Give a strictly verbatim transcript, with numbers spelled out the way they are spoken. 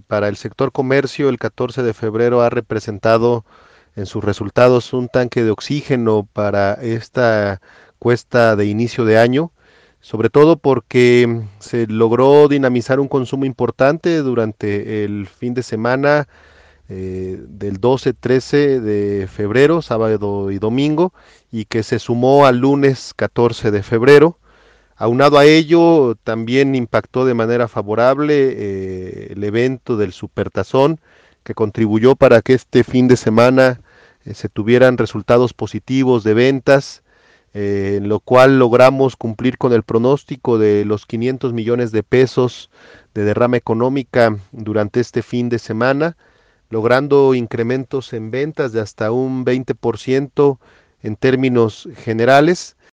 para el sector comercio, el catorce de febrero ha representado en sus resultados un tanque de oxígeno para esta cuesta de inicio de año, sobre todo porque se logró dinamizar un consumo importante durante el fin de semana eh, del doce trece de febrero, sábado y domingo, y que se sumó al lunes catorce de febrero. Aunado a ello, también impactó de manera favorable eh, el evento del Supertazón, que contribuyó para que este fin de semana eh, se tuvieran resultados positivos de ventas, eh, en lo cual logramos cumplir con el pronóstico de los quinientos millones de pesos de derrama económica durante este fin de semana, logrando incrementos en ventas de hasta un veinte por ciento en términos generales,